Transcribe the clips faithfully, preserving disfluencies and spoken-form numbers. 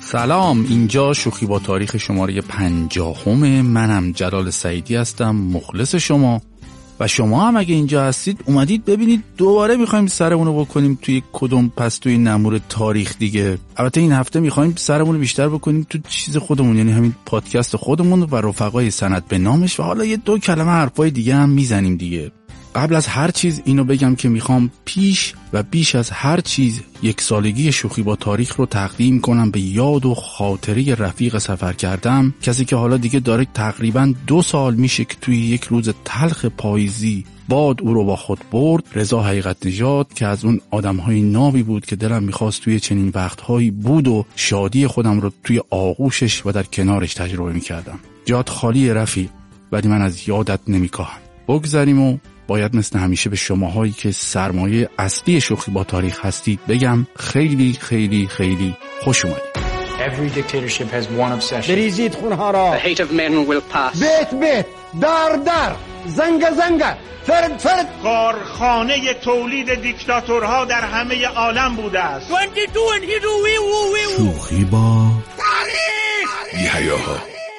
سلام، اینجا شوخی با تاریخ شماره پنجاهم. منم جلال سعیدی هستم، مخلص شما. و شما هم اگه اینجا هستید اومدید ببینید دوباره میخوایم سرمونو بکنیم توی کدوم پس توی نمور تاریخ دیگه. البته این هفته میخوایم سرمونو بیشتر بکنیم تو چیز خودمون، یعنی همین پادکست خودمون و رفقای سند به نامش، و حالا یه دو کلمه حرفای دیگه هم میزنیم دیگه. قبل از هر چیز اینو بگم که میخوام پیش و بیش از هر چیز یک سالگی شوخی با تاریخ رو تقدیم کنم به یاد و خاطره رفیق سفر کردم، کسی که حالا دیگه داره تقریباً دو سال میشه که توی یک روز تلخ پاییزی باد او رو با خود برد. رضا حقیقت نژاد که از اون آدمهای نابی بود که دلم میخواست توی چنین وقتهایی بود و شادی خودم رو توی آغوشش و در کنارش تجربه میکردم. جات خالی رفیق، ولی من از یادت نمیکاهم. بگذاریم و باید مثل همیشه به شماهایی که سرمایه اصلی شوخی با تاریخ هستید بگم خیلی خیلی خیلی خوش اومدید. Every dictatorship has one obsession. بریزید خونها را. The hate of men will pass. بیت بیت، در در، زنگ زنگ، فرد فرد. کارخانه تولید دیکتاتورها در همه عالم بوده است. شوخی با تاریخ. بی‌حیاها.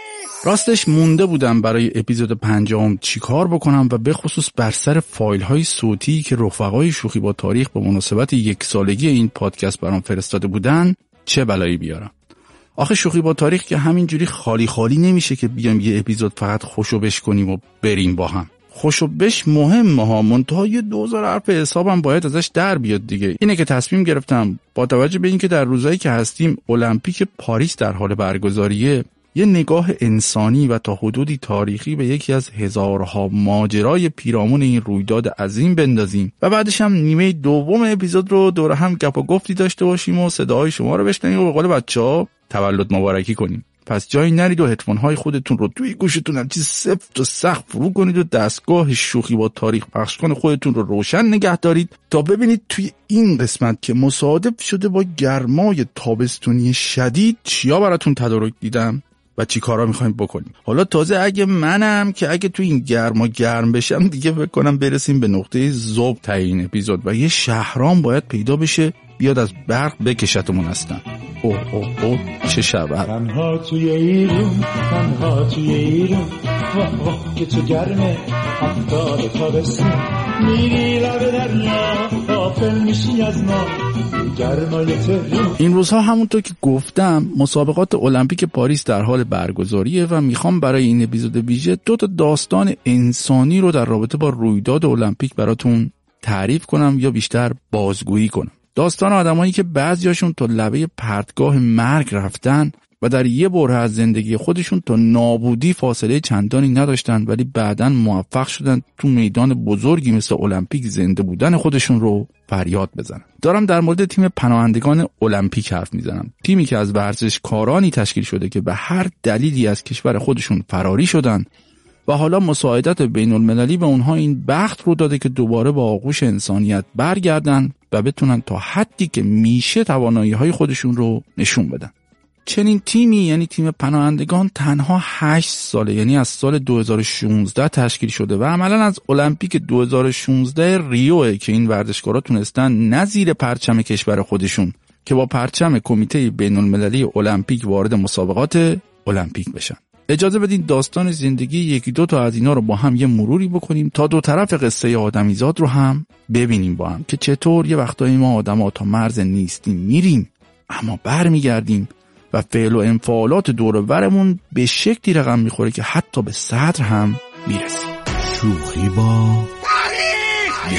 راستش مونده بودم برای اپیزود پنجم چی کار بکنم و به خصوص بر سر فایل های صوتی که رفقای شوخی با تاریخ به مناسبت یک سالگی این پادکست برام فرستاده بودن چه بلایی بیارم. آخه شوخی با تاریخ که همینجوری خالی خالی نمیشه که بیام یه اپیزود فقط خوشو بش کنیم و بریم با هم. خوشو بش مهمه ها، منتها یه دوزار حرف حسابم باید ازش در بیاد دیگه. اینه که تصمیم گرفتم با توجه به اینکه در روزایی که هستیم المپیک پاریس در حال برگزاریه، یه نگاه انسانی و تا حدودی تاریخی به یکی از هزارها ماجرای پیرامون این رویداد عظیم بندازیم و بعدش هم نیمه دوم اپیزود رو دور هم گپ و گفتی داشته باشیم و صداهای شما رو بشنویم و به قول بچه‌ها تولد مبارکی کنیم. پس جایی نرید و هدفون‌های خودتون رو توی گوشتون هم چیز سفت و سخت فرو کنید و دستگاه شوخی با تاریخ پخش کن خودتون رو روشن نگه دارید تا ببینید توی این قسمت که مصادف شده با گرمای تابستونی شدید چیا براتون تدارک دیدم و چی کارا میخوایم بکنیم. حالا تازه اگه منم که اگه تو این گرما گرم بشم دیگه فکر کنم برسیم به نقطه ذوب تا این اپیزود و یه شهرام باید پیدا بشه بیاد از برق بکشتمون هستن. اوه اوه اوه چه شبه. تنها توی ایرون، تنها توی ایرون، واه واه که تو گرمه هفتاد تابستون، میری لب دریا غافل میشی از ما گرمای تهرون. این روزها همونطور که گفتم مسابقات المپیک پاریس در حال برگزاریه و میخوام برای این اپیزود ویژه دو تا داستان انسانی رو در رابطه با رویداد المپیک براتون تعریف کنم یا بیشتر بازگویی کنم. داستان آدمایی که بعضیاشون تا لبه پرتگاه مرگ رفتن و در یه بره از زندگی خودشون تا نابودی فاصله چندانی نداشتن، ولی بعداً موفق شدن تو میدان بزرگی مثل المپیک زنده بودن خودشون رو فریاد بزنن. دارم در مورد تیم پناهندگان المپیک حرف میزنم. تیمی که از ورزشکارانی تشکیل شده که به هر دلیلی از کشور خودشون فراری شدن و حالا مساعدت بین المللی به اونها این بخت رو داده که دوباره با آغوش انسانیت برگردن و بتونن تا حدی که میشه توانایی‌های خودشون رو نشون بدن. چنین تیمی یعنی تیم پناهندگان تنها هشت ساله، یعنی از سال دو هزار و شانزده تشکیل شده و عملاً از المپیک دو هزار و شانزده ریوه که این ورزشکارا تونستن نه زیر پرچم کشور خودشون که با پرچم کمیته بین المللی المپیک وارد مسابقات المپیک بشن. اجازه بدین داستان زندگی یکی دو تا از اینا رو با هم یه مروری بکنیم تا دو طرف قصه آدمیزاد رو هم ببینیم با هم که چطور یه وقتایی ما آدم‌ها تا مرز نیستی میریم اما برمیگردیم و فعل و انفعالات دور و برمون به شکلی رقم میخوره که حتی به صدر هم میرسیم. شوخی با تاریخ.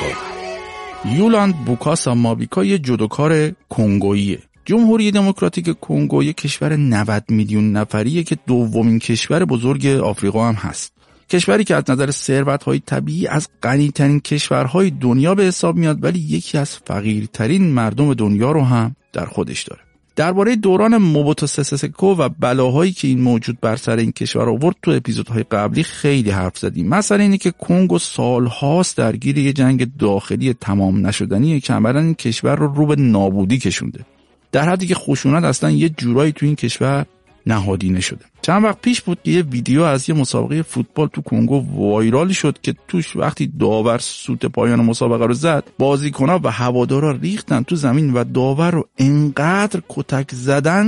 بی‌حیاها. یولاند بوکاسا مابیکا یه جودوکار کنگوییه. جمهوری دموکراتیک کنگو یک کشور نود میلیون نفریه که دومین کشور بزرگ آفریقا هم هست. کشوری که از نظر ثروت‌های طبیعی از غنی‌ترین کشورهای دنیا به حساب میاد، ولی یکی از فقیرترین مردم دنیا رو هم در خودش داره. درباره دوران موبوتو سسه سکو و بلاهایی که این موجود بر سر این کشور آورد تو اپیزودهای قبلی خیلی حرف زدیم. مثلا اینه که کنگو سالهاست درگیر یه جنگ داخلی تمام نشدنیه که عملاً این کشور رو رو به نابودی کشونده، در حدی که خشونت اصلا یه جورایی تو این کشور نهادینه شده. چند وقت پیش بود که یه ویدیو از یه مسابقه فوتبال تو کنگو وایرال شد که توش وقتی داور سوت پایان مسابقه رو زد، بازیکن‌ها و هوادارا ریختن تو زمین و داور رو انقدر کتک زدن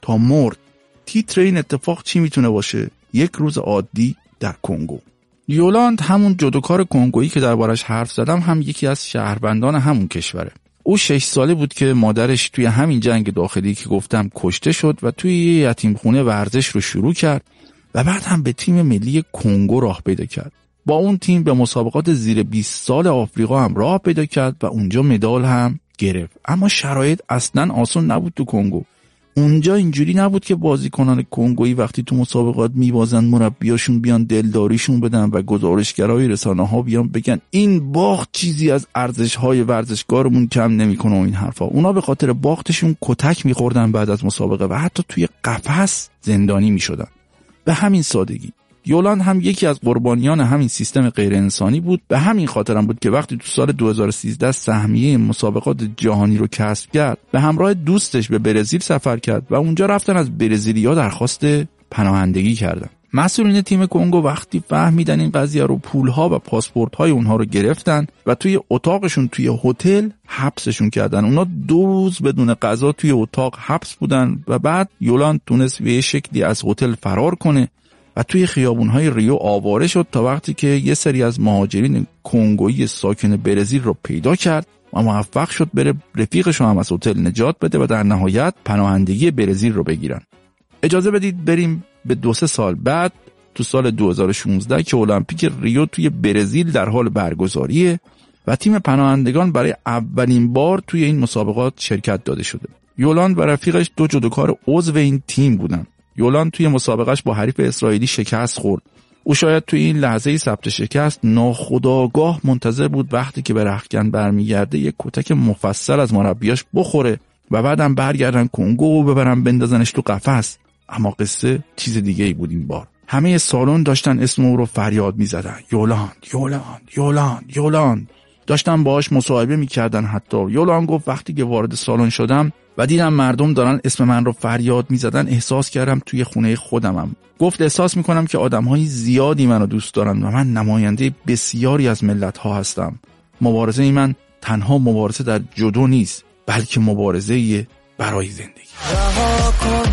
تا مرد. تیتر این اتفاق چی میتونه باشه؟ یک روز عادی در کنگو. یولاند، همون جودوکار کنگویی که دربارش حرف زدم، هم یکی از شهروندان همون کشوره. او شش ساله بود که مادرش توی همین جنگ داخلی که گفتم کشته شد و توی یه یتیمخونه ورزش رو شروع کرد و بعد هم به تیم ملی کنگو راه پیدا کرد. با اون تیم به مسابقات زیر بیست سال آفریقا هم راه پیدا کرد و اونجا مدال هم گرفت. اما شرایط اصلاً آسان نبود تو کنگو. اونجا اینجوری نبود که بازیکنان کنگویی وقتی تو مسابقات میبازن مربیاشون بیان دلداریشون بدن و گزارشگرای رسانه‌ها بیان بگن این باخت چیزی از ارزش‌های ورزشکارمون کم نمی‌کنه و این حرفا. اونا به خاطر باختشون کتک می‌خوردن بعد از مسابقه و حتی توی قفس زندانی می‌شدن. به همین سادگی یولاند هم یکی از قربانیان همین سیستم غیر انسانی بود. به همین خاطر هم بود که وقتی تو سال دو هزار و سیزده سهمیه مسابقات جهانی رو کسب کرد به همراه دوستش به برزیل سفر کرد و اونجا رفتن از برزیلیا درخواست پناهندگی کردن. مسئولین تیم کنگو وقتی فهمیدن این قضیه رو پولها و پاسپورت‌های اونها رو گرفتن و توی اتاقشون توی هتل حبسشون کردن. اونا دو روز بدون غذا توی اتاق حبس بودن و بعد یولاند تونست به یه شکلی از هتل فرار کنه و توی خیابون‌های ریو آواره شد تا وقتی که یه سری از مهاجرین کنگویی ساکن برزیل رو پیدا کرد و موفق شد بره رفیقش رو هم از هتل نجات بده و در نهایت پناهندگی برزیل رو بگیرن. اجازه بدید بریم به دو سه سال بعد، تو سال دو هزار و شانزده که المپیک ریو توی برزیل در حال برگزاریه و تیم پناهندگان برای اولین بار توی این مسابقات شرکت داده شده. یولاند و رفیقش دو جودوکار عضو این تیم بودن. یولاند توی مسابقهش با حریف اسرائیلی شکست خورد. او شاید توی این لحظه ثبت شکست ناخودآگاه منتظر بود وقتی که به رختکن برمیگرده یک کتک مفصل از مربیاش بخوره و بعدم برگردن کنگو و ببرن بندازنش تو قفس. اما قصه چیز دیگه ای بود این بار. همه سالن داشتن اسم او رو فریاد می‌زدن. یولاند، یولاند، یولاند، یولاند. داشتن باهاش مصاحبه می‌کردن. حتی یولاند گفت وقتی که وارد سالن شدم و دیدم مردم دارن اسم من رو فریاد می‌زدن احساس کردم توی خونه خودمم. گفت احساس می‌کنم که آدم‌های زیادی منو دوست دارن و من نماینده بسیاری از ملت‌ها هستم. مبارزه من تنها مبارزه در جودو نیست، بلکه مبارزه برای زندگی. رها کن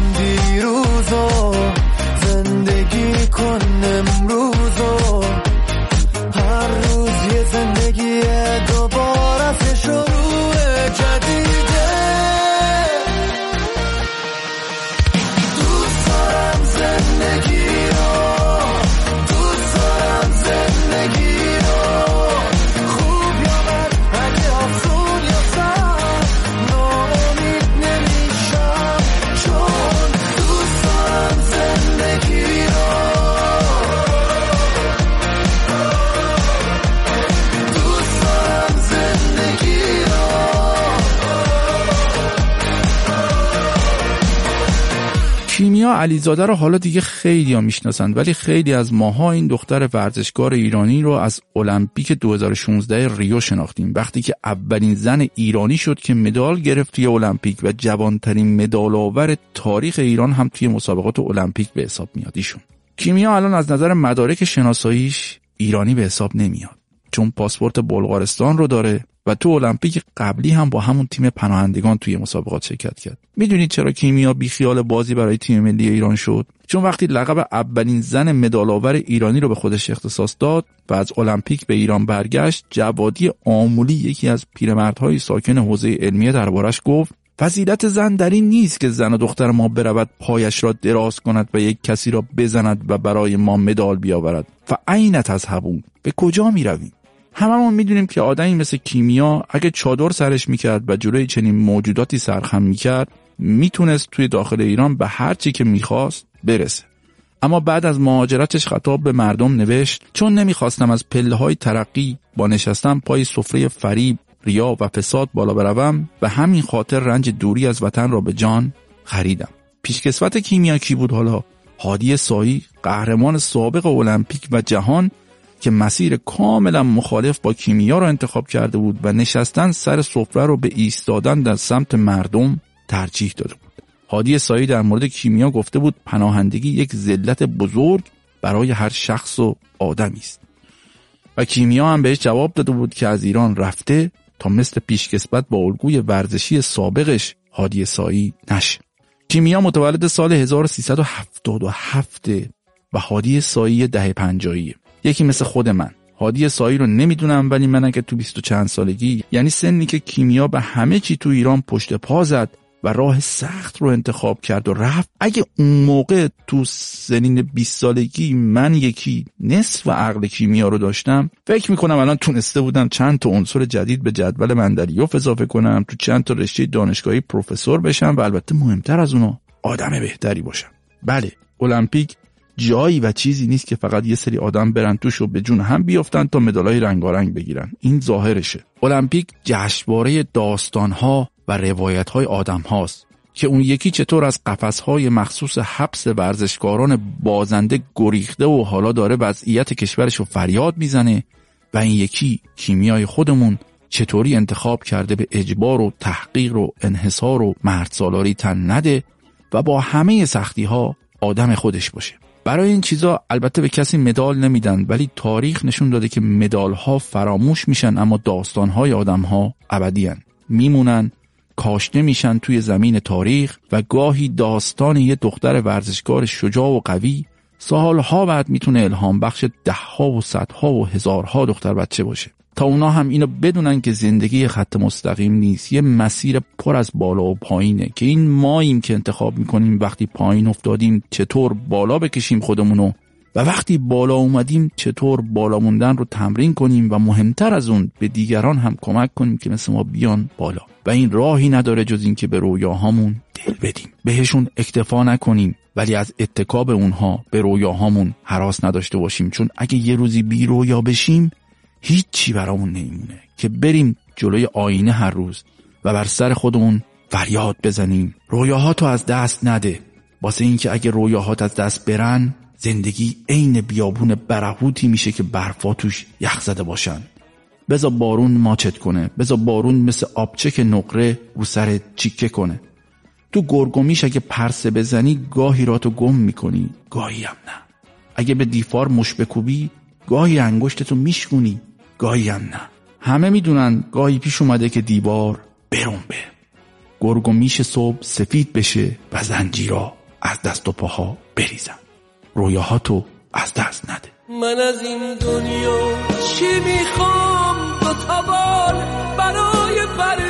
دیروزو، زندگی کن امروزو، هر روز یه زندگی دوباره شروع جدیده. دوست دارم زندگی رو، دوست دارم زندگی رو، خوب یا بد، اگه افسون یا سر، ناامید نمیشم چون دوست دارم زندگی رو، دوست دارم زندگی رو. کیمیا علیزاده رو حالا دیگه خیلی ها میشناسن، ولی خیلی از ماها این دختر ورزشکار ایرانی رو از المپیک دو هزار و شانزده ریو شناختیم، وقتی که اولین زن ایرانی شد که مدال گرفت توی المپیک و جوانترین مدال آور تاریخ ایران هم توی مسابقات المپیک به حساب میاد ایشون. کیمیا الان از نظر مدارک شناساییش ایرانی به حساب نمیاد، چون پاسپورت بلغارستان رو داره و تو المپیک قبلی هم با همون تیم پناهندگان توی مسابقات شرکت کرد. میدونید چرا کیمیا بیخیال بازی برای تیم ملی ایران شد؟ چون وقتی لقب اولین زن مدال آور ایرانی رو به خودش اختصاص داد و از المپیک به ایران برگشت، جوادی آمولی یکی از پیرمردهای ساکن حوزه علمیه دربارش گفت فضیلت زن در این نیست که زن و دختر ما برود پایش را دراز کند و یک کسی را بزند و برای ما مدال بیاورد. فاین تذهبون، به کجا میرویم؟ هممون میدونیم که آدمی مثل کیمیا اگه چادر سرش میکرد و جلوی چنین موجوداتی سرخم میکرد میتونست توی داخل ایران به هر چی که میخواست برسه. اما بعد از مهاجرتش خطاب به مردم نوشت چون نمیخواستم از پله‌های ترقی با نشستن پای سفره فریب، ریا و فساد بالا بروم و همین خاطر رنج دوری از وطن را به جان خریدم. پیشکسوت کیمیا کی بود حالا؟ هادی سایی، قهرمان سابق المپیک و جهان که مسیر کاملا مخالف با کیمیا را انتخاب کرده بود و نشستن سر سفره رو به ایستادن در سمت مردم ترجیح داده بود. هادی سایی در مورد کیمیا گفته بود پناهندگی یک ذلت بزرگ برای هر شخص و آدمی است. و کیمیا هم بهش جواب داده بود که از ایران رفته تا مثل پیشکسوت با الگوی ورزشی سابقش هادی سایی نشه. کیمیا متولد سال هزار و سیصد و هفتاد و هفت و هادی سایی دهه پنجاهیه. یکی مثل خود من. هادی سایی رو نمیدونم، ولی من اگه تو بیست و چند سالگی، یعنی سنی که کیمیا به همه چی تو ایران پشت پا زد و راه سخت رو انتخاب کرد و رفت، اگه اون موقع تو سنین بیست سالگی من یکی نصف و عقل کیمیا رو داشتم، فکر میکنم الان تونسته بودم چند تا عنصر جدید به جدول مندلیوف اضافه کنم، تو چند تا رشته دانشگاهی پروفسور بشم و البته مهمتر از اونو آدم بهتری باشم. بله، المپیک جایی و چیزی نیست که فقط یه سری آدم برن توش و به جون هم بیافتن تا مدالای رنگارنگ بگیرن. این ظاهرشه. المپیک جشنواره داستان‌ها و روایت‌های آدم‌هاست که اون یکی چطور از قفس‌های مخصوص حبس ورزشکاران بازنده گریخته و حالا داره وضعیت کشورش رو فریاد میزنه، و این یکی کیمیای خودمون چطوری انتخاب کرده به اجبار و تحقیر و انحصار و مردسالاری تن نده و با همه سختی‌ها آدم خودش باشه. برای این چیزا البته به کسی مدال نمیدن، ولی تاریخ نشون داده که مدال‌ها فراموش میشن اما داستان‌های آدم‌ها ابدی‌ان، میمونن، کاشته میشن توی زمین تاریخ، و گاهی داستان یه دختر ورزشکار شجاع و قوی سالها بعد میتونه الهام بخش ده‌ها و صدها و هزارها دختر بچه باشه، تا اونا هم اینو بدونن که زندگی خط مستقیم نیست، یه مسیر پر از بالا و پایینه که این ماییم که انتخاب میکنیم وقتی پایین افتادیم چطور بالا بکشیم خودمونو، و وقتی بالا اومدیم چطور بالا موندن رو تمرین کنیم و مهمتر از اون به دیگران هم کمک کنیم که مثل ما بیان بالا. و این راهی نداره جز این که به رویاهامون دل بدیم، بهشون اکتفا نکنیم، ولی از اتکا به اونها به رویاهامون هراس نداشته باشیم، چون اگه یه روزی بی رویا بشیم هیچی برامون نمیمونه که بریم جلوی آینه هر روز و بر سر خودمون فریاد بزنیم رویاهاتو از دست نده، واسه این که اگه رویاهات از دست برن زندگی عین بیابون برهوتی میشه که برفا توش یخ زده باشن. بذار بارون ماچت کنه، بذار بارون مثل آبچک نقره رو سر چیکه کنه. تو گرگومیش اگه پرسه بزنی گاهی راتو گم میکنی، گاهی هم نه. اگه به دیفار مش بکوبی گاهی انگشتتو میشکونی، گاهی هم نه. همه میدونن گاهی پیش اومده که دیوار برنبه، گرگومیش صبح سفید بشه و زنجیرا از دست و پاها بریزن. رویاهاتو از دست نده. من از این دنیا چی میخوام؟ دو تا بال برای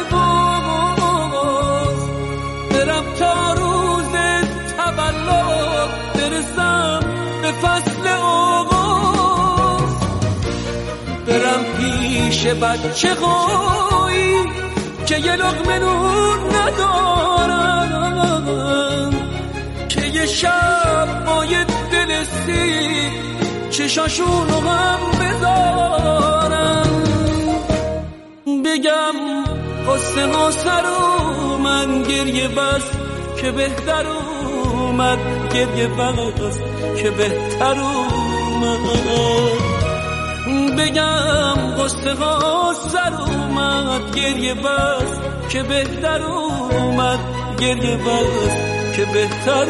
پرواز، برم تا روز تولد برسم به فصل آغاز، برم پیش بچه قایی که یه لقمه نون ندارن، که یه شب با یه دل سیر چشاشونو هم بذارم، بگم قصه ها سر اومد گریه بس که بهتر اومد، گریه بس که بهتر اومد، بگم قصه ها سر اومد گریه بس که بهتر اومد، گریه بس که بهتر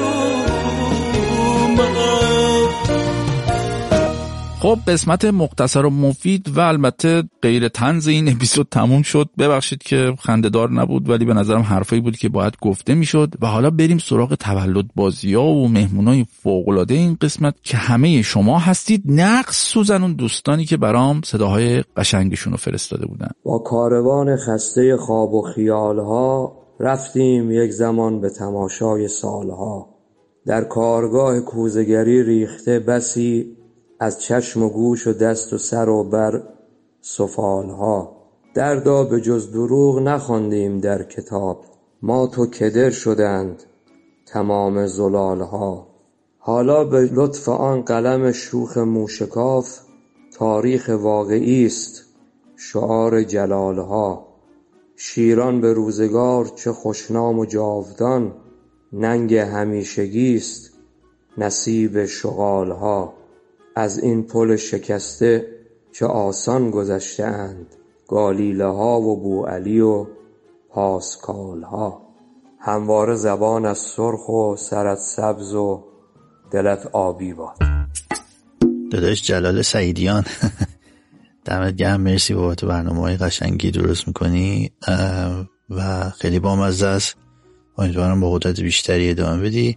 اومد. خب قسمت مختصر و مفید و البته غیر طنز این اپیزود تموم شد. ببخشید که خنده‌دار نبود، ولی به نظرم حرفایی بود که باید گفته میشد. و حالا بریم سراغ تولد بازی‌ها و مهمونای فوق‌العاده این قسمت که همه شما هستید، نقص سوزن اون دوستانی که برام صداهای قشنگشون رو فرستاده بودن. با کاروان خسته خواب و خیالها رفتیم یک زمان به تماشای سالها، در کارگاه کوزه‌گری ریخته بسی از چشم و گوش و دست و سر و بر سفالها، دردا به جز دروغ نخواندیم در کتاب، ما تو کدر شدند تمام زلالها، حالا به لطف آن قلم شوخ موشکاف تاریخ واقعی است شعار جلالها، شیران به روزگار چه خوشنام و جاودان، ننگ همیشگی است نصیب شغالها، از این پل شکسته چه آسان گذشته اند گالیله ها و بوعلی و پاسکال ها، همواره زبان از سرخ و سرت سبز و دلت آبی باد. داداش جلال سعیدیان دمت گرم، مرسی بابت برنامه‌های قشنگی درست میکنی و خیلی بامزه است. امیدوارم با قدرت بیشتری ادامه بدی.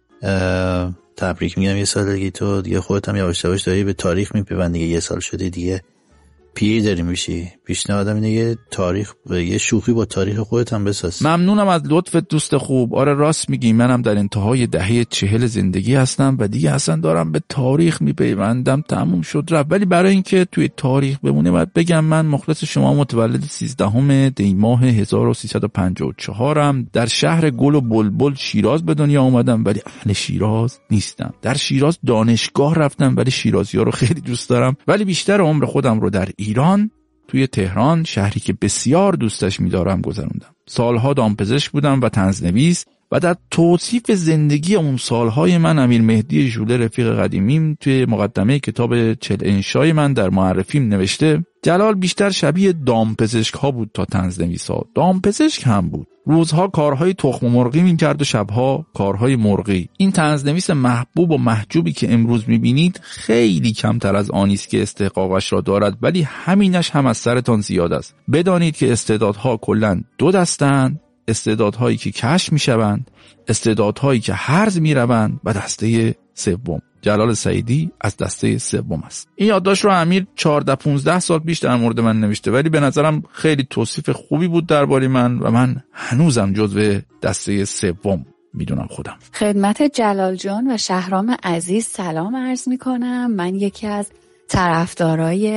تبریک میگم یه سال دیگه، تو دیگه خودت هم یواش یواش داری به تاریخ میپیوندی، دیگه یه سال شده دیگه پیر داری میشی. پیشنهادم اینه یه تاریخ، یه شوخی با تاریخ خودت هم بساز. ممنونم از لطفت دوست خوب. آره راست میگی، منم در انتهای دهه چهل زندگی هستم و دیگه اصلا دارم به تاریخ میپیوندم، تموم شد رفت. ولی برای اینکه توی تاریخ بمونه باید بگم من مخلص شما، متولد سیزدهم دی ماه هزار و سیصد و پنجاه و چهارم، در شهر گل و بلبل شیراز به دنیا اومدم، ولی اهل شیراز نیستم. در شیراز دانشگاه رفتم، ولی شیرازی‌ها رو خیلی دوست دارم. ولی بیشتر عمر خودم رو در ایران، توی تهران، شهری که بسیار دوستش می‌دارم، گذروندم. سالها دامپزشک بودم و طنزنویس و در توصیف زندگی اون سالهای من امیر مهدی ژوله رفیق قدیمیم توی مقدمه کتاب چل انشای من در معرفیم نوشته جلال بیشتر شبیه دامپزشک ها بود تا طنزنویس ها. دامپزشک هم بود، روزها کارهای تخم مرغی می‌کرد و شبها کارهای مرغی. این طنزنویس محبوب و محجوبی که امروز می‌بینید خیلی کمتر از آنی است که استحقاقش را دارد، ولی همینش هم از سرتان زیاد است. بدانید که استعدادها کلاً دو دستند: استعدادهایی که کشف می‌شوند، استعدادهایی که هرز می‌روند، و دسته سوم. جلال سعیدی از دسته سوم است. این یادداشت رو امیر چهارده پانزده سال پیش در مورد من نوشته، ولی به نظرم خیلی توصیف خوبی بود درباره من و من هنوزم جزو دسته سوم میدونم خودم. خدمت جلال جان و شهرام عزیز سلام عرض میکنم. من یکی از طرفدارای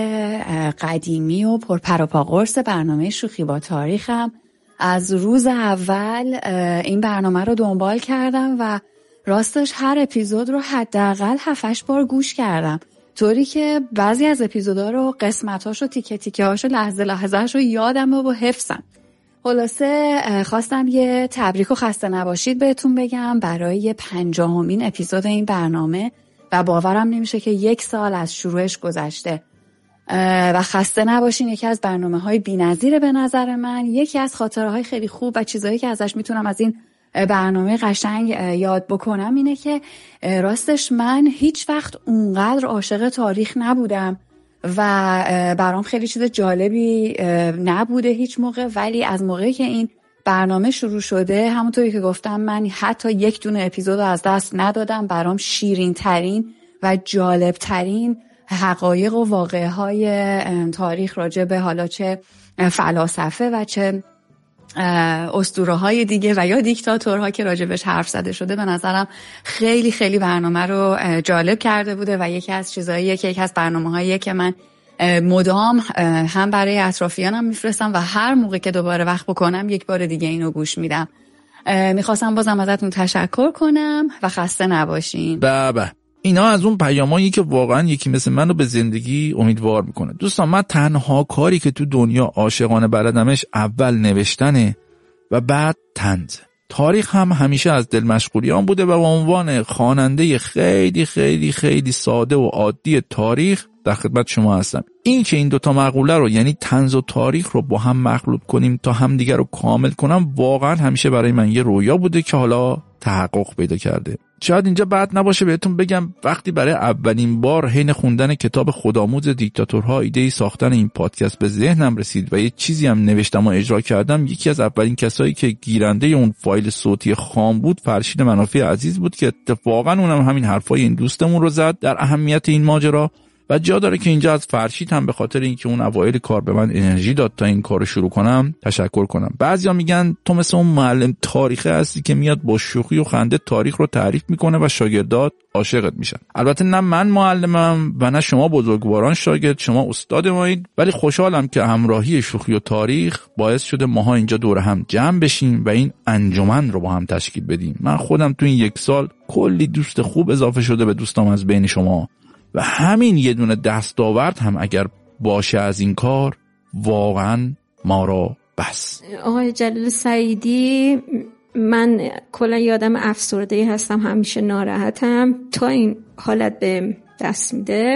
قدیمی و پرپر و پا قرص برنامه شوخی با تاریخم. از روز اول این برنامه رو دنبال کردم و راستش هر اپیزود رو حداقل هفت هشت بار گوش کردم، طوری که بعضی از اپیزودا رو، قسمتاشو، تیکه تیکه هاشو، لحظه لحظه‌اشو یادم و حفظم. خلاصه خواستم یه تبریک و خسته نباشید بهتون بگم برای پنجاهمین اپیزود این برنامه و باورم نمیشه که یک سال از شروعش گذشته. و خسته نباشین. یکی از برنامه‌های بی‌نظیره به نظر من. یکی از خاطره‌های خیلی خوب و چیزایی که ازش میتونم از این برنامه قشنگ یاد بکنم اینه که راستش من هیچ وقت اونقدر عاشق تاریخ نبودم و برام خیلی چیز جالبی نبوده هیچ موقع، ولی از موقعی که این برنامه شروع شده، همونطوری که گفتم، من حتی یک دونه اپیزود از دست ندادم. برام شیرین ترین و جالب ترین حقایق و واقعه های تاریخ راجع به حالا چه فلاسفه و چه اسطوره های دیگه و یا دیکتاتورها که راجبش حرف زده شده، به نظرم خیلی خیلی برنامه رو جالب کرده بوده و یکی از چیزاییه که یکی از برنامه‌هاییه که من مدام هم برای اطرافیانم میفرستم و هر موقع که دوباره وقت بکنم یک بار دیگه اینو گوش میدم. میخواستم بازم ازتون تشکر کنم و خسته نباشین. بابا اینا از اون پیامایی که واقعا یکی مثل منو به زندگی امیدوار میکنه. دوستان، من تنها کاری که تو دنیا عاشقانه بلدمش اول نوشتنه و بعد طنز. تاریخ هم همیشه از دل مشغولیام بوده و به عنوان خواننده خیلی خیلی خیلی ساده و عادی تاریخ در خدمت شما هستم. این که این دوتا مقوله رو، یعنی طنز و تاریخ رو با هم مخلوط کنیم تا همدیگر رو کامل کنم، واقعا همیشه برای من یه رویا بوده که حالا تحقق پیدا کرده. شاید اینجا بد نباشه بهتون بگم وقتی برای اولین بار حین خوندن کتاب خودآموز دیکتاتورها ایده ساختن این پادکست به ذهنم رسید و یه چیزی هم نوشتم و اجرا کردم، یکی از اولین کسایی که گیرنده اون فایل صوتی خام بود فرشید منافع عزیز بود که اتفاقا اونم همین حرفای این دوستمون رو زد در اهمیت این ماجرا. و جا داره که اینجا از فرشید هم به خاطر اینکه اون اوایل کار به من انرژی داد تا این کارو شروع کنم تشکر کنم. بعضیا میگن تو مثل اون معلم تاریخ هستی که میاد با شوخی و خنده تاریخ رو تعریف میکنه و شاگردات عاشقت میشن. البته نه من معلمم و نه شما بزرگواران شاگرد، شما استاد مایید، ولی خوشحالم که همراهی شوخی و تاریخ باعث شده ماها اینجا دور هم جمع بشیم و این انجمن رو با هم تشکیل بدیم. من خودم تو این یک سال کلی دوست خوب اضافه شده به دوستام از بین شما و همین یه دونه دستاورد هم اگر باشه از این کار واقعا ما را بس. آقای جلال سعیدی، من کلا یادم افسرده هستم، همیشه ناراحتم. تا این حالت به دست میده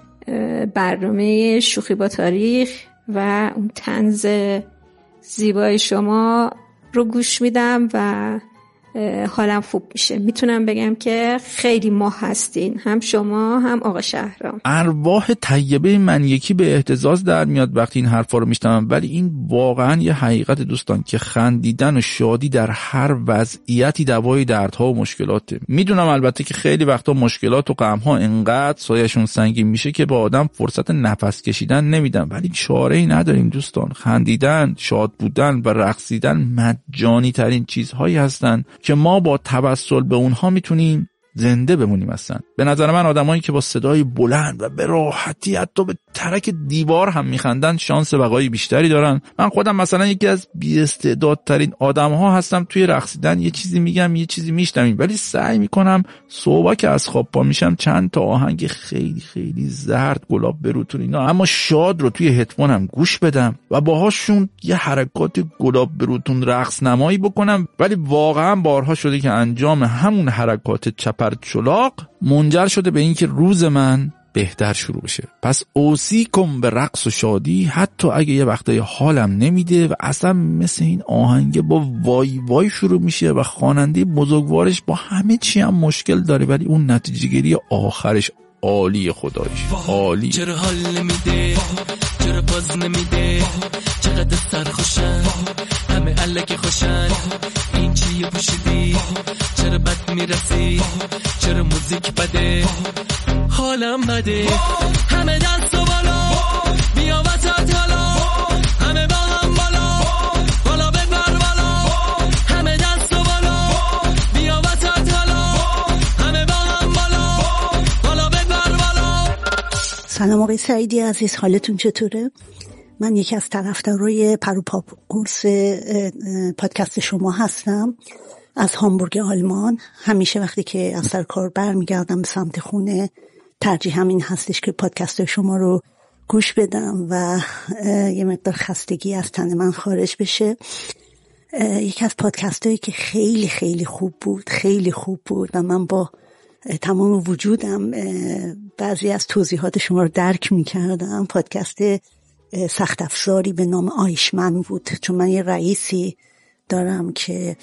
برنامه شوخی با تاریخ و اون طنز زیبای شما رو گوش میدم و حالم خوب میشه. میتونم بگم که خیلی ماه هستین، هم شما هم آقا شهرام. ارواح طیبه من یکی به اهتزاز در میاد وقتی این حرفا رو میشنوم، ولی این واقعا یه حقیقت دوستان که خندیدن و شادی در هر وضعیتی دوای دردها و مشکلاته. میدونم البته که خیلی وقتا مشکلات و غمها انقدر سایه‌شون سنگین میشه که با آدم فرصت نفس کشیدن نمیدن، ولی چاره‌ای نداریم دوستان. خندیدن، شاد بودن و رقصیدن مجانی ترین چیزهایی هستن که ما با توسل به اونها میتونیم زنده بمونیم. هستن به نظر من آدمایی که با صدای بلند و به راحتی حتی به ترک دیوار هم میخندن شانس بقای بیشتری دارن. من خودم مثلا یکی از بی‌استعدادترین آدم‌ها هستم توی رقصیدن، یه چیزی میگم یه چیزی میشنویم، ولی سعی میکنم صبح که از خواب پا میشم چند تا آهنگ خیلی خیلی زرد، گلاب بروتون اینا اما شاد رو توی هدفونم گوش بدم و باهاشون یه حرکات گلاب بروتون رقص نمایی بکنم. ولی واقعا بارها شده که انجام همون حرکات چپر چلاق منجر شده به اینکه روز من بهتر شروع بشه. پس اوصیکم به رقص و شادی، حتی اگه یه وقتای حالم نمیده و اصلا مثل این آهنگ با وای وای شروع میشه و خواننده بزرگوارش با همه چی هم مشکل داره، ولی اون نتیجه گیری آخرش عالی، خدایش عالی. چرا حال نمیده، چرا باز نمیده، چقدر سرخوشن همه الک خوشن، این چیه پوشیدی، چرا بد میرسی، چرا موزیک بده، حالم بده، همه دست و بالا بیا وسط حالا، همه با هم بالا بالا ببر بالا، همه دست و بالا بیا وسط حالا، همه با هم بالا بالا ببر بالا. سلام آقای سعیدی عزیز، حالتون چطوره؟ من یکی از طرفدارای پروپا قرص پادکست شما هستم از هامبورگ آلمان. همیشه وقتی که از سر کار برمیگردم به سمت خونه ترجیح همین هستش که پادکست شما رو گوش بدم و یه مقدار خستگی از تن من خارج بشه. یکی از پادکست هایی که خیلی خیلی خوب بود، خیلی خوب بود و من با تمام وجودم بعضی از توضیحات شما رو درک می کردم. پادکست سخت افزاری به نام آیشمن بود، چون من یه رئیسی دارم که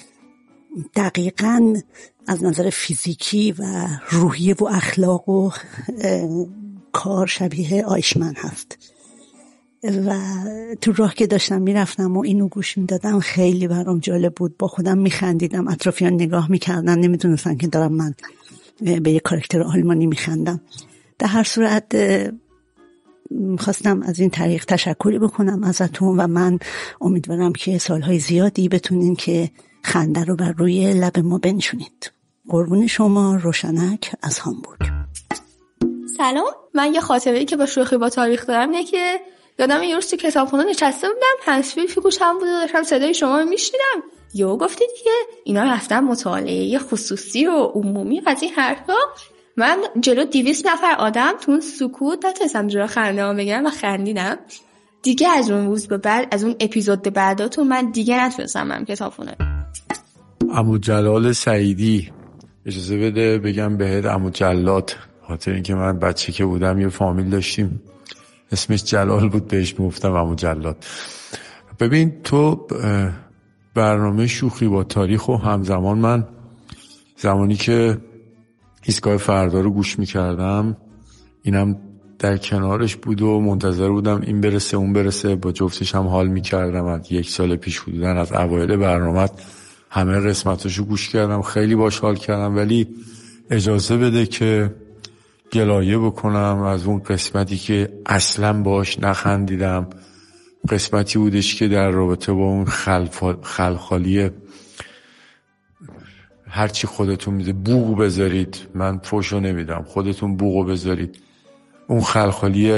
دقیقاً از نظر فیزیکی و روحیه و اخلاق و کار شبیه آیشمن هست و تو راه که داشتم میرفتم و اینو گوش میدادم خیلی برام جالب بود. با خودم میخندیدم، اطرافیان نگاه میکردن، نمیدونستن که دارم من به یه کاراکتر آلمانی میخندم. در هر صورت خواستم از این طریق تشکری بکنم ازتون و من امیدوارم که سالهای زیادی بتونین که خنده رو بر روی لب ما بنشونید. قربون شما، روشنک از هامبورگ. سلام، من یه خاطره‌ای که با شوخی با تاریخ دارم اینه که یادم یه روز تو کتابخونه نشسته بودم، هندزفری تو گوشم بود و داشتم صدای شما رو میشنیدم. یهو گفتید که اینا رفتن مطالعه خصوصی و عمومی از این حرفا. من جلو دویست نفر آدم تو اون سکوت نتونستم جلو خنده‌ام بگیرم و خندیدم. دیگه از اون روز به بعد، از اون اپیزود به بعداتون من دیگه نتونستم برم کتابخونه. عمو جلال سعیدی، اجازه بده بگم بهت عمو جلات، خاطر اینکه من بچه که بودم یه فامیل داشتیم اسمش جلال بود، بهش میگفتم عمو جلات. ببین تو برنامه شوخی با تاریخ و همزمان من زمانی که ایستگاه فردا رو گوش میکردم اینم در کنارش بود و منتظر بودم این برسه اون برسه، با جفتش هم حال میکردم. از یک سال پیش بودن از اوایل برنامه همه قسمتاشو گوش کردم، خیلی باش حال کردم، ولی اجازه بده که گلایه بکنم از اون قسمتی که اصلا باش نخندیدم. قسمتی بودش که در رابطه با اون خلخالی هرچی خودتون میده بوق بذارید، من فوشو نمیدم، خودتون بوقو بذارید، اون خلخالی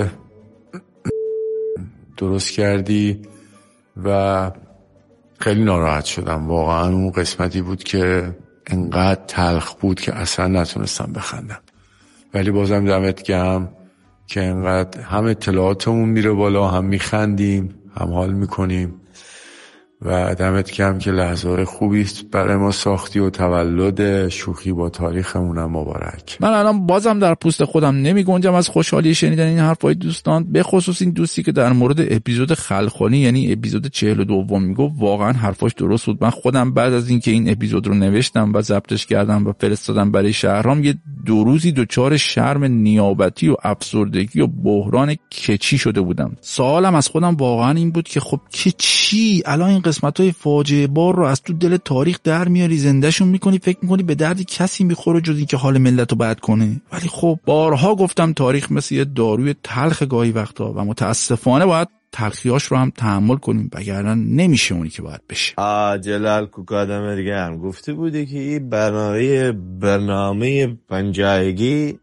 درست کردی و خیلی ناراحت شدم. واقعا اون قسمتی بود که انقدر تلخ بود که اصلا نتونستم بخندم، ولی بازم دمت گرم که انقدر هم اطلاعاتمون میره بالا، هم میخندیم، هم حال میکنیم و دمت گرم که لحظه خوبی است برای ما ساختی و تولد شوخی با تاریخمون مبارک. من الان بازم در پوست خودم نمی گنجم از خوشحالی شنیدن این حرفای دوستان، به خصوص این دوستی که در مورد اپیزود خلخالی یعنی اپیزود چهل و دو میگو. واقعا حرفاش درست بود. من خودم بعد از اینکه این اپیزود رو نوشتم و ضبطش کردم و فرستادم برای شهرام، یه دو روزی دچار شرم نیابتی و افسردگی و بحران کچی شده بودم. سوالم از خودم واقعا این بود که خب که چی الان این قسمت‌های فاجعه بار رو از تو دل تاریخ در میاری، زندهشون میکنی، فکر میکنی به درد کسی میخوره جز این که حال ملت رو بد کنه. ولی خب بارها گفتم تاریخ مثل یه داروی تلخ گاهی وقتا و متاسفانه باید تلخیاش رو هم تحمل کنیم، وگرنه نمیشه اونی که باید بشه. آ جلال کوکادم دیگه هم گفته بوده که این برنامه برنامه پنجایگی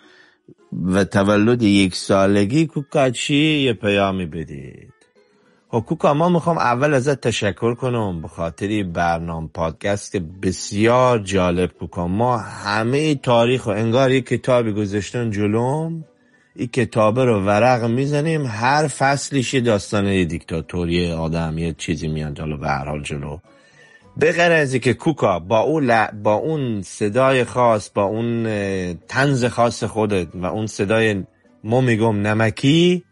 و تولد یک سالگی کوکا چی یه پیامی بدید. کوکا ما میخوام اول ازت تشکر کنم به خاطر برنامه پادکست بسیار جالب. کوکا ما همه تاریخ و انگار یک کتابی گذاشتن جلوم، این کتابه رو ورق میزنیم، هر فصلش داستانه دیکتاتوری آدم یه چیزی میاد جلو به هر حال جلو. به غیر از اینکه کوکا با اون ل... با اون صدای خاص، با اون طنز خاص خودت و اون صدای ما میگم نمکی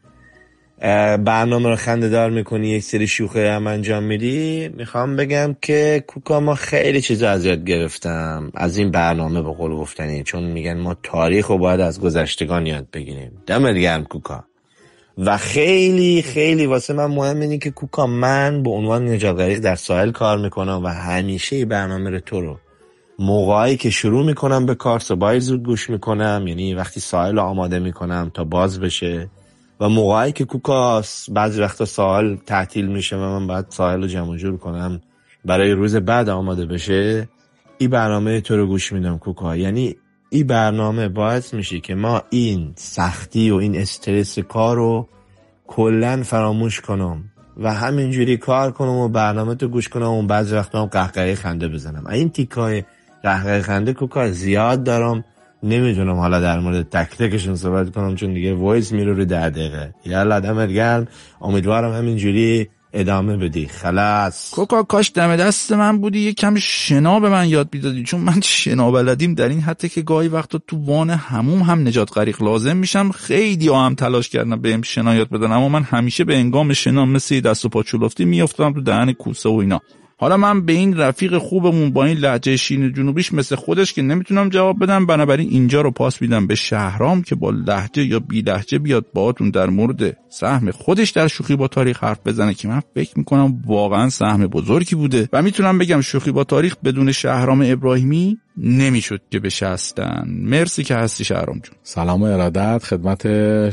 برنامه رو خنده دار میکنی، یک سری شوخی هم انجام میدی، میخوام بگم که کوکا ما خیلی چیزا از یاد گرفتم از این برنامه به قول گفتنی، چون میگن ما تاریخ رو باید از گذشتگان یاد بگیریم. دمت گرم کوکا. و خیلی خیلی واسه من مهم اینه که کوکا من به عنوان نجات غریق در ساحل کار میکنم و همیشه برنامه رو تو رو موقعی که شروع میکنم به کار صبحای زود گوش میکنم، یعنی وقتی ساحل رو آماده میکنم تا باز بشه، و موقعی که کوکا بعضی وقتا ساحل تعطیل میشه و من باید ساحل رو جمع جور کنم برای روز بعد آماده بشه، این برنامه تو رو گوش میدم کوکا. یعنی این برنامه باعث میشه که ما این سختی و این استرس کار رو کلن فراموش کنم و همینجوری کار کنم و برنامه تو گوش کنم و بعضی وقتا هم قهقهه خنده بزنم. این تیکای قهقهه خنده کوکا زیاد دارم، نمیدونم حالا در مورد تک تکشون صحبت کنم چون دیگه وایس میره رو ده دقیقه. یالا دمت گرم، امیدوارم همینجوری ادامه بدی. خلاص کوکا کاش دم دست من بودی یه کم شنا به من یاد میدادی، چون من شنا بلدیم در این حتی که گاهی وقتا تو وان هموم هم نجات غریق لازم میشم. خیلی ها هم تلاش کردن بهم شنا یاد بدن، اما من همیشه به انگام شنا مثل دست و پا چلفتی میافتادم تو دهن کوسه و اینا. حالا من به این رفیق خوبمون با این لهجه شین جنوبیش مثل خودش که نمیتونم جواب بدم، بنابراین اینجا رو پاس میدم به شهرام که با لهجه یا بی لهجه بیاد باهاتون در مورد سهم خودش در شوخی با تاریخ حرف بزنه که من فکر میکنم واقعا سهم بزرگی بوده و میتونم بگم شوخی با تاریخ بدون شهرام ابراهیمی نمیشد که بشه هستن. مرسی که هستی شهرام جون. سلام و ارادت خدمت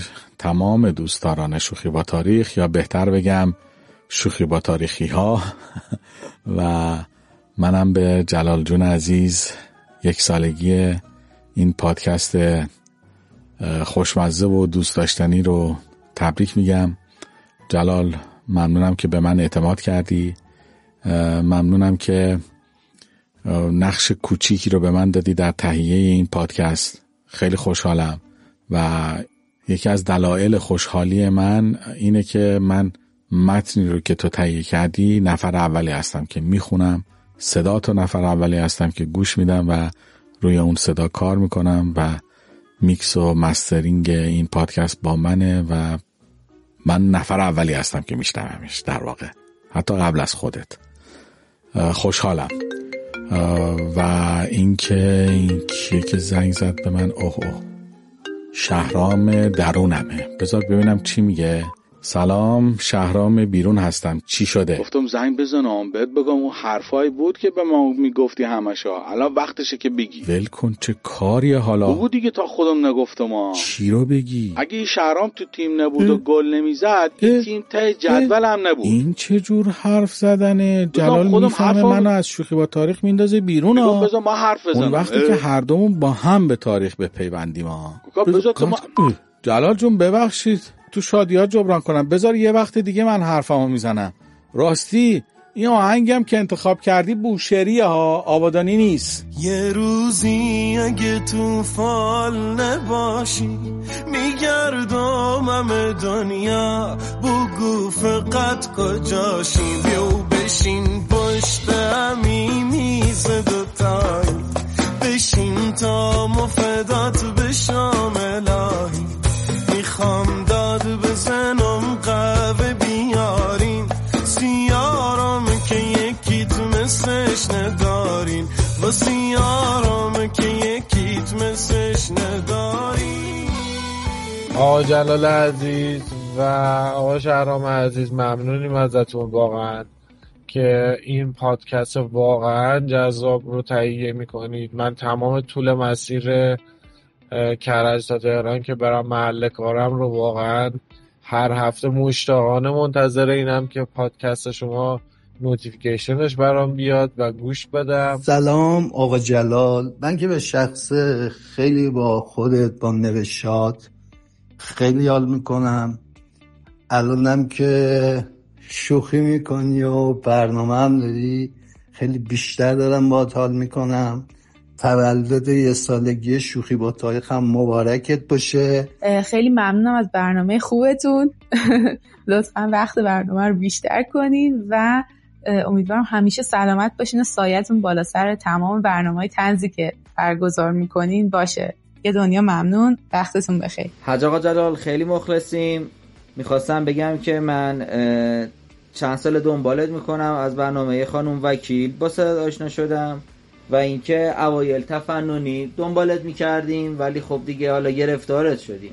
تمام دوستداران شوخی با تاریخ، یا بهتر بگم شوخی با تاریخی ها. و منم به جلال جون عزیز یک سالگی این پادکست خوشمزه و دوست داشتنی رو تبریک میگم. جلال ممنونم که به من اعتماد کردی، ممنونم که نقش کوچیکی رو به من دادی در تهیه این پادکست. خیلی خوشحالم و یکی از دلایل خوشحالی من اینه که من متنی رو که تو تهیه کردی نفر اولی هستم که میخونم، صدا تو نفر اولی هستم که گوش میدم و روی اون صدا کار میکنم و میکس و مسترینگ این پادکست با منه و من نفر اولی هستم که میشنومش، در واقع حتی قبل از خودت. خوشحالم. و اینکه این کیه که زنگ زد به من؟ اوه اوه شهرام درونمه، بذار ببینم چی میگه. سلام، شهرام بیرون هستم، چی شده؟ گفتم زنگ بزنم بهت بگم اون حرفایی بود که به ما میگفتی همشا، الان وقتشه که بگی. ول کن، چه کاریه حالا؟ بگو دیگه تا خودم نگفتم ها. چی رو بگی؟ اگه شهرام تو تیم نبود و گل نمیزد این تیم ته جدول هم نبود. این چه جور حرف زدنه؟ جلال میفهمه منو از شوخی با تاریخ میندازه بیرون ها. بذار ما حرف بزنم. اون وقتی اه. که هر دومون با هم به تاریخ بپیوندیم ها. بذار تو ما... جلال جون ببخشید تو شادیات جبران کنم، بذار یه وقت دیگه من حرفمو میزنم. راستی این آهنگم که انتخاب کردی بوشهریه ها، آبادانی نیست. یه روزی اگه تو فال نباشی میگردم همه دنیا، بگو فقط کجاشی، بیو بشین پشت همی میز دوتایی، بشین تا مفدات بشام الهی، میخوام داد بزنم قهوه بیارین، سیارام که یکیت مثلش ندارین، و سیارام که یکیت مثلش ندارین. آقا جلال عزیز و آقا شهرام عزیز ممنونیم ازتون واقعا که این پادکست واقعا جذاب رو تهیه میکنید. من تمام طول مسیر کرج تا تهران که برم محل کارم رو واقعا هر هفته مشتاقانه منتظر اینم که پادکست شما نوتیفیکیشنش برام بیاد و گوش بدم. سلام آقا جلال، من که به شخص خیلی با خودت با نوشات خیلی حال میکنم. الانم که شوخی میکنی و برنامه هم داری خیلی بیشتر دارم با حال میکنم. تولد یه سالگی شوخی با تاریخ هم مبارکت باشه. خیلی ممنونم از برنامه خوبتون. لطفا وقت برنامه رو بیشتر کنین و امیدوارم همیشه سلامت باشین و سایتون بالا سر تمام برنامه‌های طنزی که برگزار میکنین باشه. یه دنیا ممنون، وقتتون بخیر. حاج آقا جلال خیلی مخلصیم. میخواستم بگم که من چند سال دنبالت میکنم، از برنامه خانم وکیل با صدات آشنا شدم و اینکه اوایل تفننی دنبالت میکردیم ولی خب دیگه حالا گرفتارت شدیم.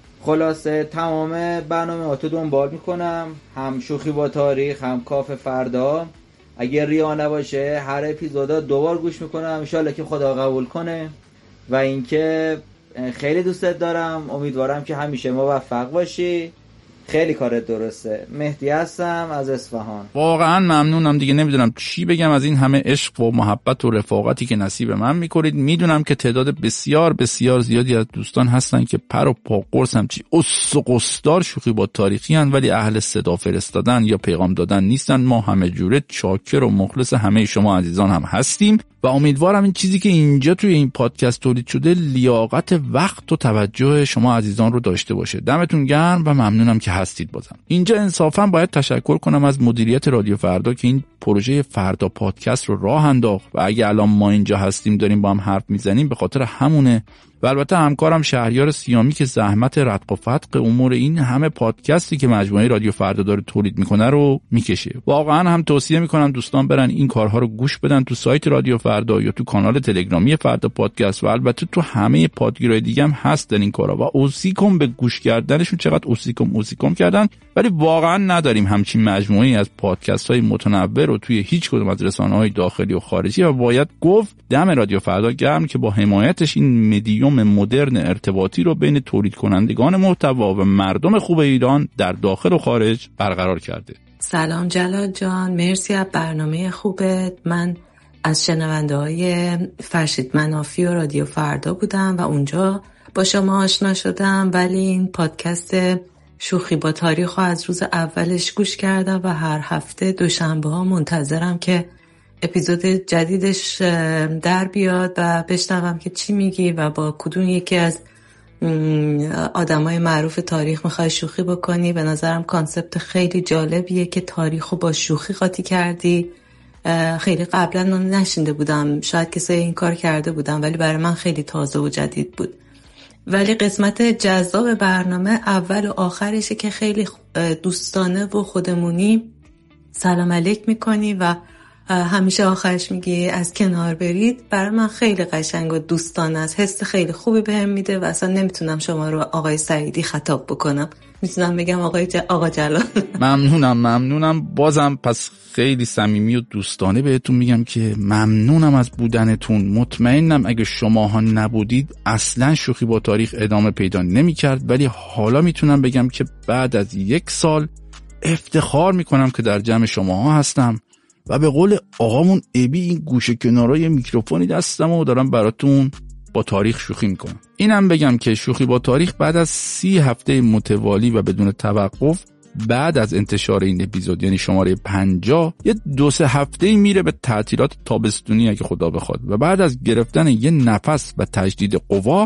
خلاصه تمام برنامه‌هاتو دنبال میکنم، هم شوخی با تاریخ هم کاف فردا. اگه ریا نباشه هر اپیزودا دوبار گوش میکنم ان شاءالله که خدا قبول کنه. و اینکه خیلی دوستت دارم، امیدوارم که همیشه موفق باشی. خیلی کارت درسته. مهدی هستم از اصفهان. واقعا ممنونم دیگه، نمیدونم چی بگم از این همه عشق و محبت و رفاقتی که نصیب من میکنید. میدونم که تعداد بسیار بسیار زیادی از دوستان هستن که پر و پا قرص هم چی اس و قصدار شوخی با تاریخی هن ولی اهل صدا فرستادن یا پیغام دادن نیستن. ما همه جوره چاکر و مخلص همه شما عزیزان هم هستیم و امیدوارم این چیزی که اینجا توی این پادکست تولید شده لیاقت وقت و توجه شما عزیزان رو داشته باشه. دمتون گرم و ممنونم که هستید. بازم اینجا انصافا باید تشکر کنم از مدیریت رادیو فردا که این پروژه فردا پادکست رو راه انداخت و اگه الان ما اینجا هستیم داریم با هم حرف میزنیم به خاطر همونه. و البته همکارم شهریار سیامی که زحمت رتق و فتق امور این همه پادکستی که مجموعه رادیو فردا داره تولید میکنه رو میکشه. واقعا هم توصیه میکنم دوستان برن این کارها رو گوش بدن تو سایت رادیو فردا یا تو کانال تلگرامی فردا پادکست و البته تو همه پادگیرهای دیگه هم هستن این کارا و اوصیکم به گوش کردنشون. چقدر اوصیکم اوصیکم کردن ولی واقعا نداریم همچین مجموعه‌ای از پادکست های متنوع رو توی هیچ کدوم از رسانه‌های داخلی و خارجی و باید گفت دم رادیو فردا گرم که با حمایتش این مدیوم مدرن ارتباطی رو بین تولید کنندگان محتوا و مردم خوب ایران در داخل و خارج برقرار کرده. سلام جلال جان، مرسی از برنامه خوبت. من از شنونده های فرشید منافی و رادیو فردا بودم و اونجا با شما آشنا شدم، ولی این پادکست شوخی با تاریخ رو از روز اولش گوش کردم و هر هفته دوشنبه ها منتظرم که اپیزود جدیدش در بیاد و بشنوم که چی میگی و با کدوم یکی از آدمای معروف تاریخ میخوای شوخی بکنی. به نظرم کانسپت خیلی جالبیه که تاریخو با شوخی قاطی کردی. خیلی قبلا نشنیده بودم، شاید کسی این کار کرده بودم ولی برای من خیلی تازه و جدید بود. ولی قسمت جذاب برنامه اول و آخرشه که خیلی دوستانه و خودمونی سلام علیک میکنی و همیشه آخرش میگی از کنار برید. برای من خیلی قشنگ و دوستانه است، حس خیلی خوبی بهم میده و اصلا نمیتونم شما رو آقای سعیدی خطاب بکنم، میتونم بگم آقای ج... آقا جلال. ممنونم ممنونم بازم. پس خیلی صمیمی و دوستانه بهتون میگم که ممنونم از بودنتون. مطمئنم اگه شماها نبودید اصلا شوخی با تاریخ ادامه پیدا نمیکرد، ولی حالا میتونم بگم که بعد از یک سال افتخار میکنم که در جمع شماها هستم و به قول آقامون ابی این گوشه کنارای میکروفونی دستم و دارم براتون با تاریخ شوخی میکنم. اینم بگم که شوخی با تاریخ بعد از سی هفته متوالی و بدون توقف بعد از انتشار این اپیزود یعنی شماره پنجاه یه دو سه هفته میره به تعطیلات تابستونی اگه خدا بخواد و بعد از گرفتن یه نفس و تجدید قوا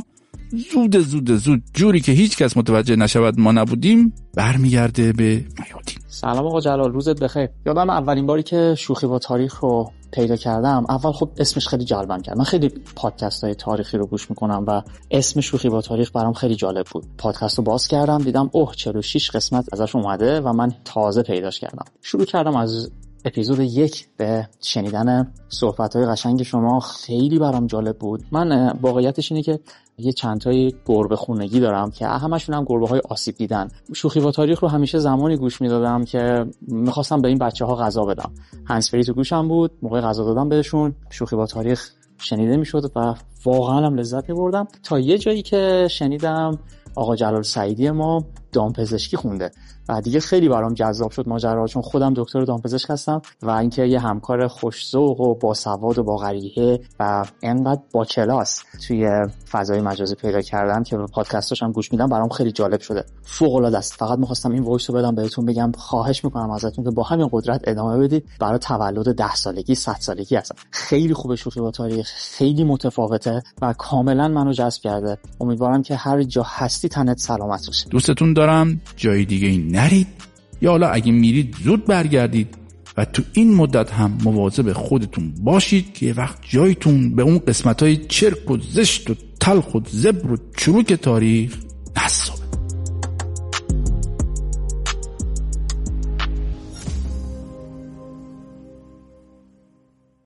زود زود زود جوری که هیچ کس متوجه نشود ما نبودیم برمیگرده به میادین. سلام آقا جلال، روزت بخیر. یادم اولین باری که شوخی با تاریخ رو پیدا کردم، اول خب اسمش خیلی جلبم کرد. من خیلی پادکست های تاریخی رو گوش میکنم و اسم شوخی با تاریخ برام خیلی جالب بود. پادکست رو باز کردم، دیدم اوه چهل و شش قسمت ازش اومده و من تازه پیداش کردم. شروع کردم از اپیزود یک به شنیدن صحبت‌های قشنگ شما. خیلی برام جالب بود. من واقعیتش اینه که یه چند تایی گربه خونگی دارم که همشون هم گربه‌های آسیب دیدن. شوخی با تاریخ رو همیشه زمانی گوش میدادم که می‌خواستم به این بچه‌ها غذا بدم. هندزفری تو گوشم بود، موقع غذا دادم بهشون شوخی با تاریخ شنیده میشد و واقعا هم لذت می‌بردم. تا یه جایی که شنیدم آقا جلال سعیدی ما دامپزشکی خونده و دیگه خیلی برام جذاب شد ماجرا، چون خودم دکتر دامپزشک هستم و اینکه یه همکار خوش‌ذوق و باسواد و با غریحه و انقدر با کلاس توی فضای مجازی پیدا کردم که به پادکستاش هم گوش میدم برام خیلی جالب شده. فوق‌العاده است. فقط می‌خواستم این وایس رو بدم بهتون بگم خواهش می‌کنم ازتون که با همین قدرت ادامه بدید. برای تولد ده سالگی صد سالگی هستم. خیلی خوبه شوخی با تاریخ، خیلی متفاوته و کاملا منو جذب کرده. امیدوارم که هر جا هستی تنت سلامت باشه. دوستتون دارم. جای دیگه ای نرید یا حالا اگه میرید زود برگردید و تو این مدت هم مواظب خودتون باشید که یه وقت جایتون به اون قسمت‌های چرک و زشت و تلخ و زبر و چروک تاریخ